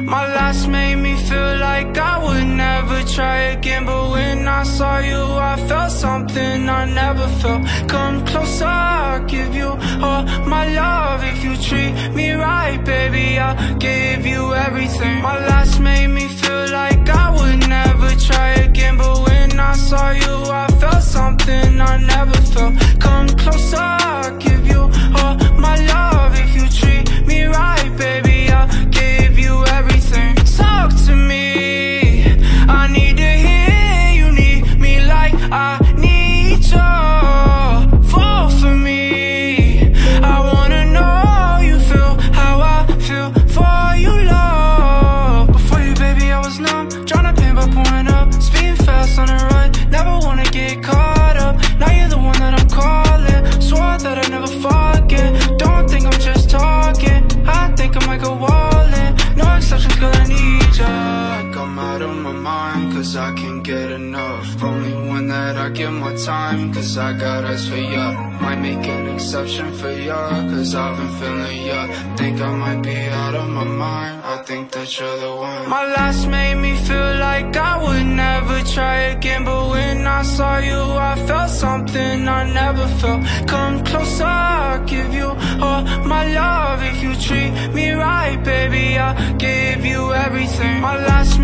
My last made me feel like I would never try again, but when I saw you I felt something I never felt. Come closer, I'll give you all my love. If you treat me right, baby, I'll give you everything. My last made me feel like I would never try again, but when I saw you I felt something I never felt. Come closer, I'll give you all my love. If you treat me right, baby, I'll give you everything. Talk to me, I need to hear you need me like I need you. Fall for me, I wanna know you feel how I feel for you, love. Before you, baby, I was numb, tryna pain by pouring up, speeding fast on the run, never wanna get caught up. Now you're the one that I'm calling, swore that I'd never forget. Don't think I'm just talking, I think I might go all in. No exceptions, girl, I need ya. Like I'm out of my mind, cause I can't get enough. Only one that I give my time, cause I got eyes for ya. Might make an exception for ya, cause I've been feeling ya. Think I might be out of my mind, I think that you're the one. My last made me feel like I would never try again, but when I saw you I felt something I never felt. Come closer, I'll give you all my love. If you treat me right, baby, I'll give you everything. My last